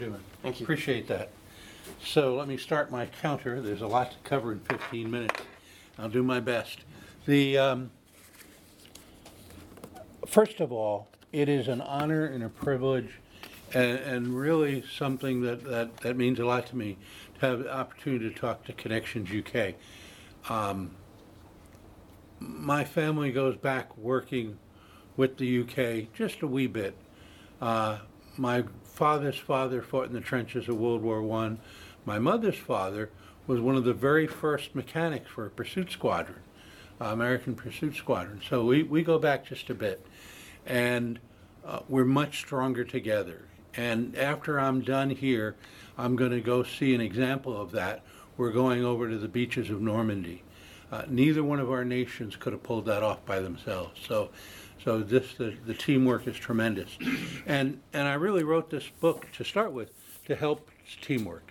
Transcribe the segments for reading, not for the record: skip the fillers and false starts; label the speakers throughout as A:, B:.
A: Doing.
B: Thank you.
A: Appreciate that. So let me start my counter. There's a lot to cover in 15 minutes. I'll do my best. First of all, it is an honor and a privilege and really something that means a lot to me to have the opportunity to talk to Connections UK. My family goes back working with the UK just a wee bit. My father's father fought in the trenches of World War I. My mother's father was one of the very first mechanics for a pursuit squadron, American Pursuit Squadron. So we go back just a bit. And we're much stronger together. And after I'm done here, I'm going to go see an example of that. We're going over to the beaches of Normandy. Neither one of our nations could have pulled that off by themselves. So the teamwork is tremendous. And I really wrote this book to start with to help teamwork.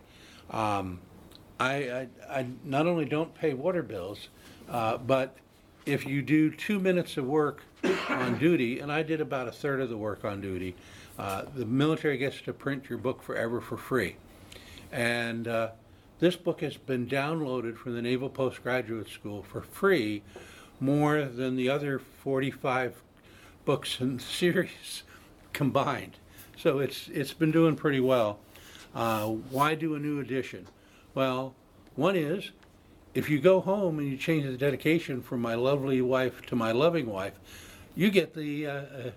A: I not only don't pay water bills, but if you do 2 minutes of work on duty, and I did about a third of the work on duty, the military gets to print your book forever for free. And this book has been downloaded from the Naval Postgraduate School for free more than the other 45 books in the series combined. So it's been doing pretty well. Why do a new edition? Well, one is, if you go home and you change the dedication from my lovely wife to my loving wife, you get the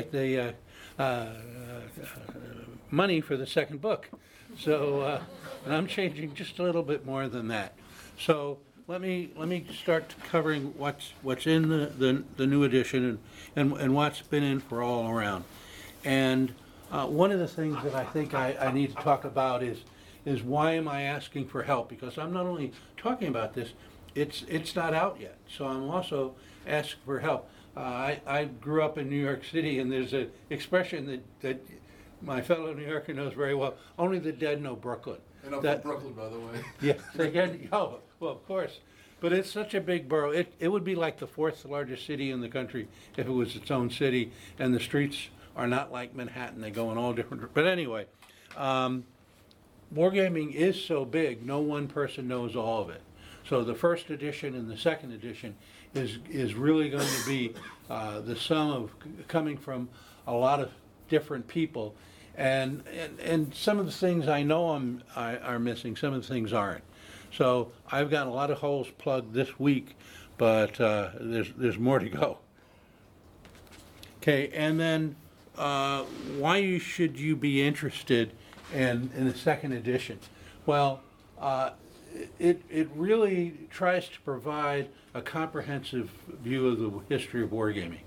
A: money for the second book. So, and I'm changing just a little bit more than that. So let me start covering what's in the new edition and what's been in for all around. And one of the things that I think I need to talk about is why am I asking for help? Because I'm not only talking about this, it's not out yet. So I'm also asking for help. I grew up in New York City, and there's an expression that my fellow New Yorker knows very well: only the dead know Brooklyn.
C: And I'm from Brooklyn, by the way.
A: Yeah, well, of course. But it's such a big borough. It would be like the fourth largest city in the country if it was its own city, and the streets are not like Manhattan. They go in all different. But anyway, wargaming is so big, no one person knows all of it. So the first edition and the second edition is really going to be the sum of coming from a lot of different people, and some of the things I know are missing, some of the things aren't. So I've got a lot of holes plugged this week, but there's more to go. Okay, and then why should you be interested in the second edition? Well, it really tries to provide a comprehensive view of the history of wargaming.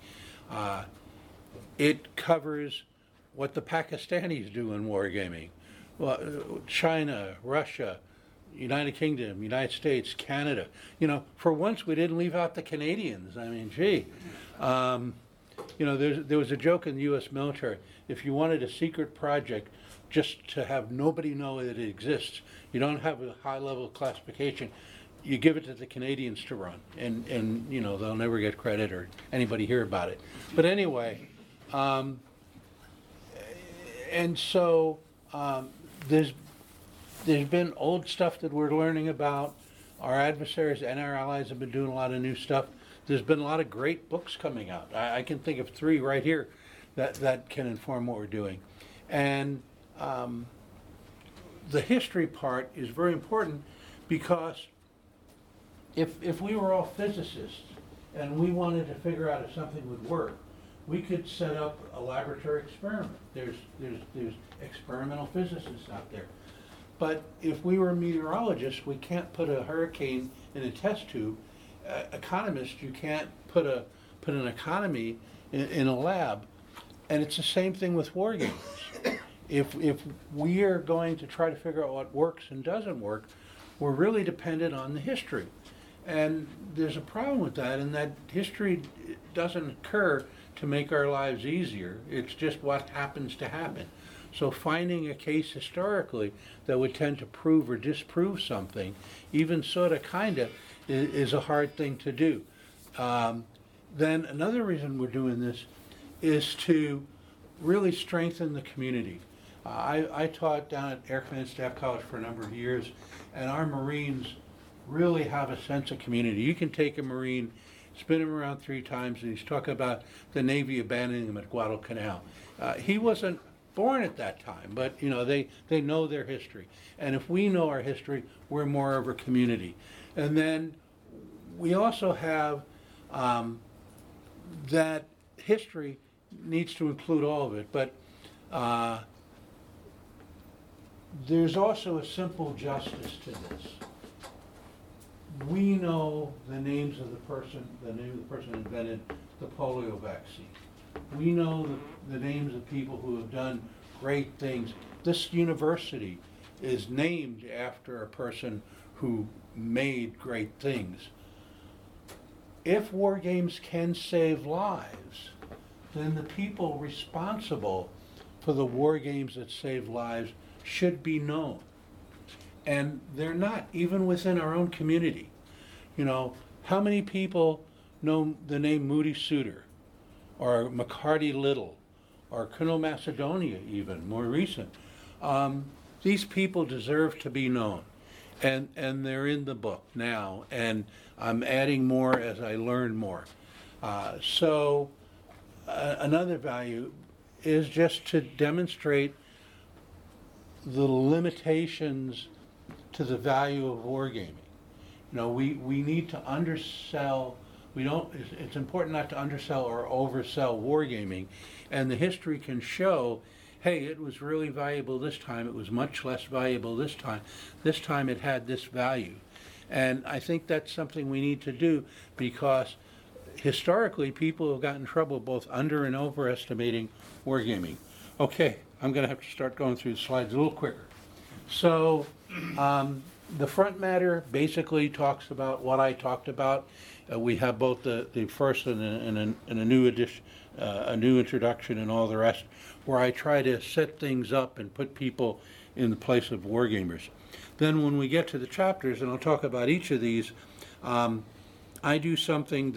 A: It covers what the Pakistanis do in wargaming, China, Russia, United Kingdom, United States, Canada. You know, for once we didn't leave out the Canadians. I mean, gee. You know, there was a joke in the U.S. military. If you wanted a secret project just to have nobody know that it exists, you don't have a high-level classification, you give it to the Canadians to run, and you know, they'll never get credit or anybody hear about it. But anyway, and so there's been old stuff that we're learning about. Our adversaries and our allies have been doing a lot of new stuff. There's been a lot of great books coming out. I can think of 3 right here that can inform what we're doing. And the history part is very important because if we were all physicists and we wanted to figure out if something would work, we could set up a laboratory experiment. There's experimental physicists out there. But if we were meteorologists, we can't put a hurricane in a test tube. Economists, you can't put an economy in a lab. And it's the same thing with wargamers. If we are going to try to figure out what works and doesn't work, we're really dependent on the history. And there's a problem with that, in that history doesn't occur to make our lives easier. It's just what happens to happen. So finding a case historically that would tend to prove or disprove something, even sort of kind of, is a hard thing to do. Then another reason we're doing this is to really strengthen the community. I taught down at Air Command Staff College for a number of years, and our Marines really have a sense of community. You can take a Marine, spin him around 3 times, and he's talking about the Navy abandoning him at Guadalcanal. He wasn't born at that time, but they know their history. And if we know our history, we're more of a community. And then we also have that history needs to include all of it, but there's also a simple justice to this. We know the names of the name of the person who invented the polio vaccine. We know the names of people who have done great things. This university is named after a person who made great things. If war games can save lives, then the people responsible for the war games that save lives should be known. And they're not, even within our own community. How many people know the name Moody Suter, or McCarty Little, or Colonel Macedonia even, more recent? These people deserve to be known. And they're in the book now, and I'm adding more as I learn more. Another value is just to demonstrate the limitations to the value of wargaming. We need to undersell. It's important not to undersell or oversell wargaming, and the history can show, hey, it was really valuable this time, it was much less valuable this time it had this value. And I think that's something we need to do, because historically people have gotten in trouble both under and overestimating wargaming. Okay, I'm going to have to start going through the slides a little quicker. So the front matter basically talks about what I talked about. We have both the first and a new edition, a new introduction, and all the rest, where I try to set things up and put people in the place of wargamers. Then when we get to the chapters, and I'll talk about each of these, I do something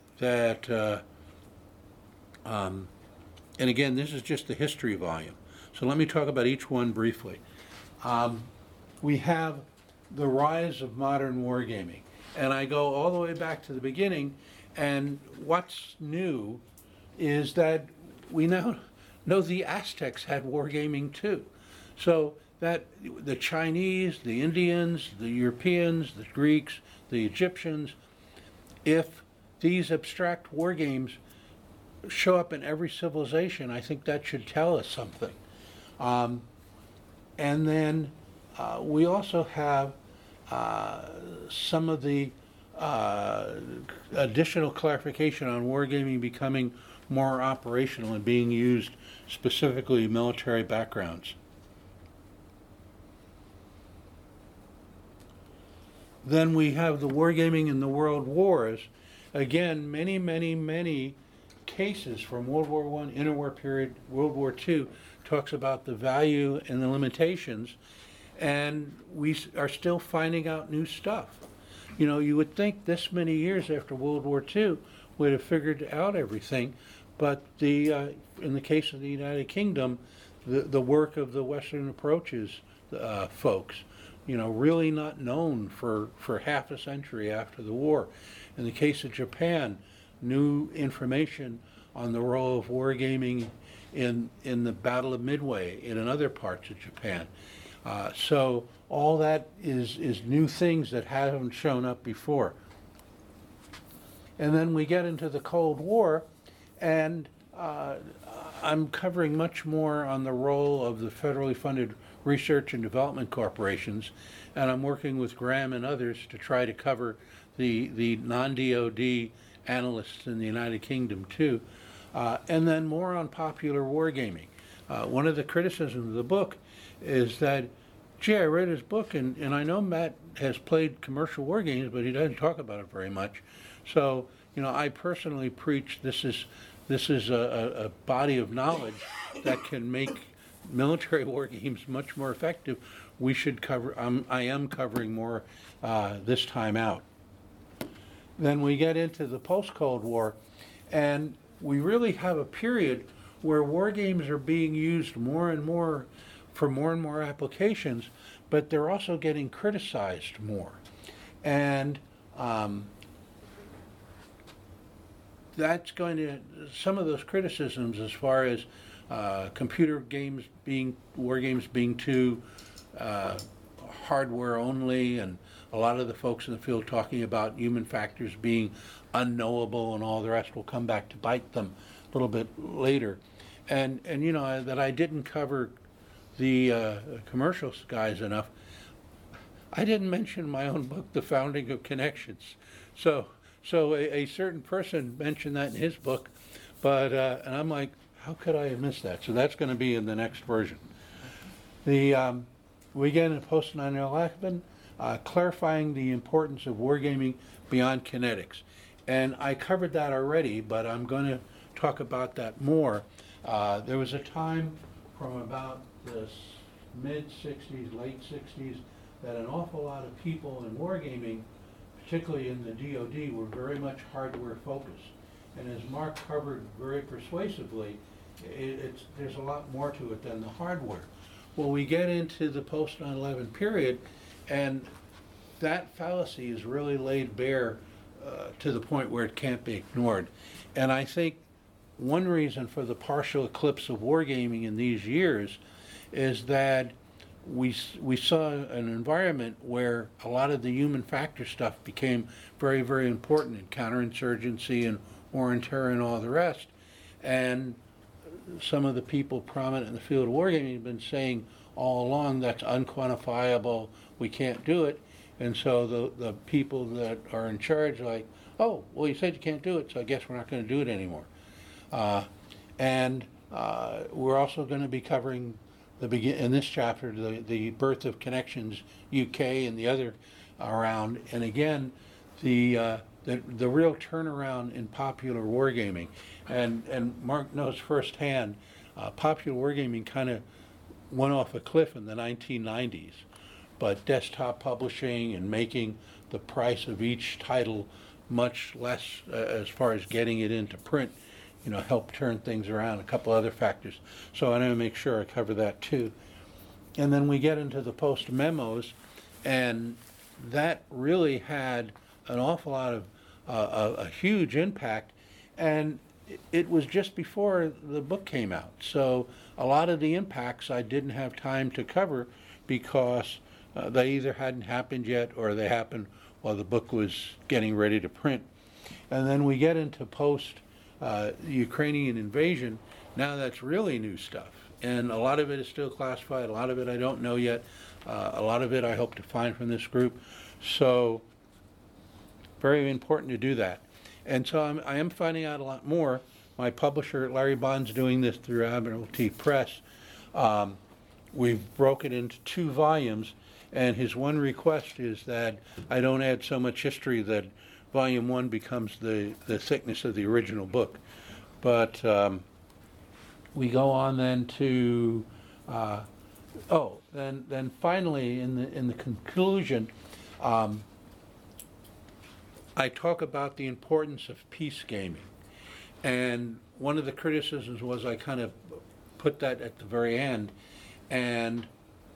A: and again, this is just the history volume. So let me talk about each one briefly. We have the rise of modern wargaming. And I go all the way back to the beginning, and what's new is that we now know the Aztecs had wargaming too. So that the Chinese, the Indians, the Europeans, the Greeks, the Egyptians, if these abstract war games show up in every civilization, I think that should tell us something. And then we also have some of the additional clarification on wargaming becoming more operational and being used specifically in military backgrounds. Then we have the wargaming in the world wars. Again, many cases from World War I, interwar period, World War II, talks about the value and the limitations, and we are still finding out new stuff. You would think this many years after World War II we'd have figured out everything, but in the case of the United Kingdom, the work of the Western Approaches folks, really not known for half a century after the war. In the case of Japan, new information on the role of wargaming in the Battle of Midway and in other parts of Japan. So all that is new things that haven't shown up before. And then we get into the Cold War, and I'm covering much more on the role of the federally funded research and development corporations, and I'm working with Graham and others to try to cover the non-DoD analysts in the United Kingdom too, and then more on popular wargaming. One of the criticisms of the book is that, gee, I read his book, and I know Matt has played commercial war games, but he doesn't talk about it very much. So, I personally preach this is a body of knowledge that can make military war games much more effective. We should cover, I am covering more this time out. Then we get into the post-Cold War, and we really have a period where war games are being used more and more for more and more applications, but they're also getting criticized more. And that's going to, some of those criticisms as far as computer games being, war games being too hardware only, and a lot of the folks in the field talking about human factors being unknowable and all the rest will come back to bite them a little bit later. And you know, that I didn't cover the commercial guys enough. I didn't mention my own book, The Founding of Connections. So a certain person mentioned that in his book, but and I'm like, how could I have missed that? So that's going to be in the next version. The we get in post 9/11, clarifying the importance of wargaming beyond kinetics, and I covered that already, but I'm going to talk about that more. There was a time from about the mid 60s, late 60s, that an awful lot of people in wargaming, particularly in the DoD, were very much hardware focused. And as Mark covered very persuasively, there's a lot more to it than the hardware. Well, we get into the post 9/11 period, and that fallacy is really laid bare to the point where it can't be ignored. And I think one reason for the partial eclipse of wargaming in these years is that we saw an environment where a lot of the human factor stuff became very, very important in counterinsurgency and war and terror and all the rest. And some of the people prominent in the field of wargaming have been saying all along that's unquantifiable, we can't do it. And so the people that are in charge are like, oh, well, you said you can't do it, so I guess we're not going to do it anymore. We're also going to be covering in this chapter the birth of Connections UK and the other around, and again the real turnaround in popular wargaming, and Mark knows firsthand, popular wargaming kind of went off a cliff in the 1990s, but desktop publishing and making the price of each title much less as far as getting it into print, you know, help turn things around, a couple other factors. So I want to make sure I cover that too. And then we get into the post memos, and that really had an awful lot of a huge impact, and it was just before the book came out. So a lot of the impacts I didn't have time to cover because they either hadn't happened yet or they happened while the book was getting ready to print. And then we get into post Ukrainian invasion. Now that's really new stuff, and a lot of it is still classified, a lot of it I don't know yet, a lot of it I hope to find from this group. So very important to do that. And so I am finding out a lot more. My publisher, Larry Bond's doing this through Admiralty Press. We've broken it into 2 volumes, and his one request is that I don't add so much history that Volume 1 becomes the thickness of the original book. But we go on then to, then finally in the conclusion, I talk about the importance of peace gaming. And one of the criticisms was I kind of put that at the very end, and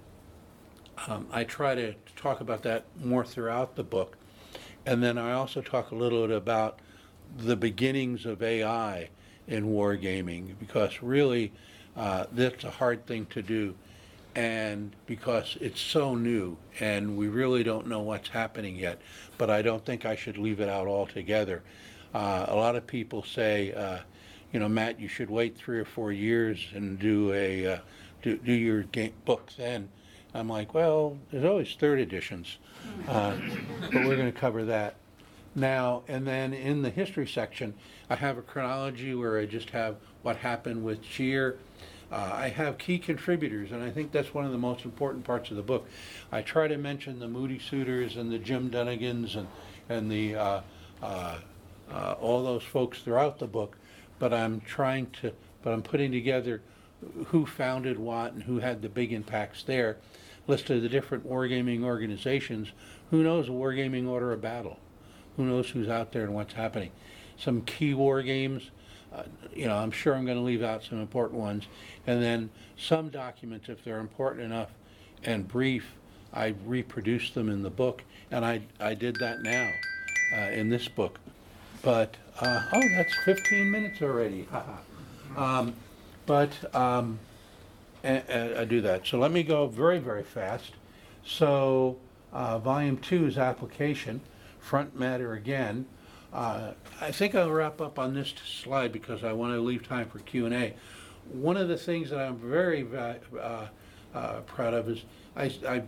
A: I try to talk about that more throughout the book. And then I also talk a little bit about the beginnings of AI in wargaming, because really that's a hard thing to do, and because it's so new and we really don't know what's happening yet. But I don't think I should leave it out altogether. A lot of people say, you know, Matt, you should wait 3 or 4 years and do your book then. I'm like, well, there's always third editions, but we're going to cover that now. And then in the history section, I have a chronology where I just have what happened with Cheer. I have key contributors, and I think that's one of the most important parts of the book. I try to mention the Moody Suitors and the Jim Dunnigans and the all those folks throughout the book, but I'm putting together who founded what and who had the big impacts there. List of the different wargaming organizations. Who knows a wargaming order of battle? Who knows who's out there and what's happening? Some key war games. I'm sure I'm going to leave out some important ones. And then some documents, if they're important enough and brief, I reproduce them in the book, and I did that now in this book. But, that's 15 minutes already. I do that. So let me go very, very fast. So volume 2 is application, front matter again. I think I'll wrap up on this slide because I want to leave time for Q&A. One of the things that I'm very proud of is I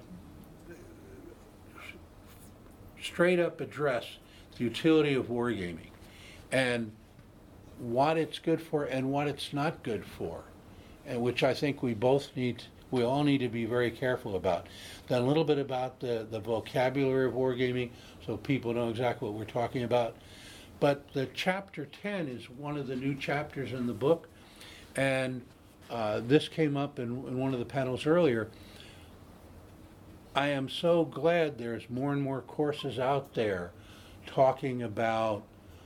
A: straight up address the utility of wargaming and what it's good for and what it's not good for, and which I think we all need to be very careful about. Then a little bit about the vocabulary of wargaming so people know exactly what we're talking about. But the chapter 10 is one of the new chapters in the book, and this came up in one of the panels earlier. I am so glad there's more and more courses out there talking about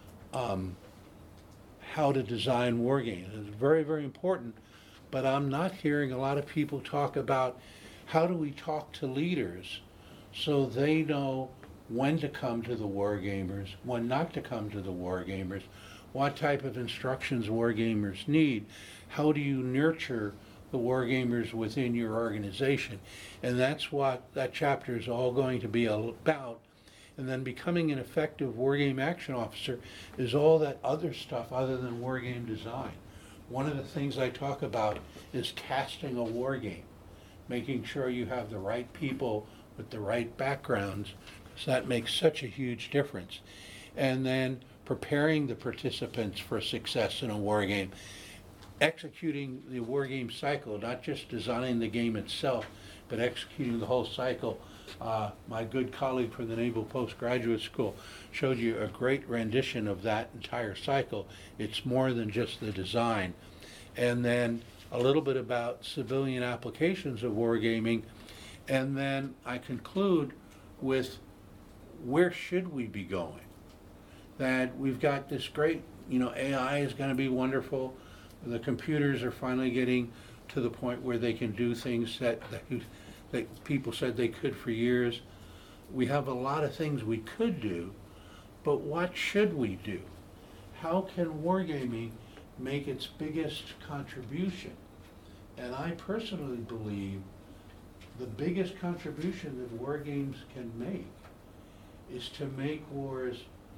A: how to design wargames. It's very, very important, but I'm not hearing a lot of people talk about how do we talk to leaders so they know when to come to the wargamers, when not to come to the wargamers, what type of instructions wargamers need, how do you nurture the wargamers within your organization. And that's what that chapter is all going to be about. And then becoming an effective wargame action officer is all that other stuff other than wargame design. One of the things I talk about is casting a wargame, making sure you have the right people with the right backgrounds, because that makes such a huge difference. And then preparing the participants for success in a wargame, executing the wargame cycle, not just designing the game itself, but executing the whole cycle. My good colleague from the Naval Postgraduate School showed you a great rendition of that entire cycle. It's more than just the design. And then a little bit about civilian applications of wargaming. And then I conclude with where should we be going? That we've got this great, AI is going to be wonderful. The computers are finally getting to the point where they can do things that people said they could for years. We have a lot of things we could do, but what should we do? How can wargaming make its biggest contribution? And I personally believe the biggest contribution that wargames can make is to make wars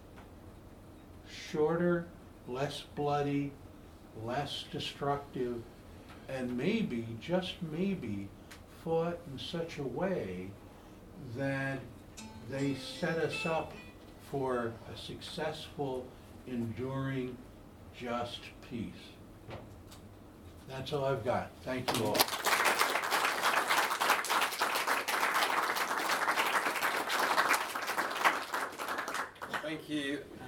A: shorter, less bloody, less destructive, and maybe, just maybe, fought in such a way that they set us up for a successful, enduring, just peace. That's all I've got. Thank you all.
B: Thank you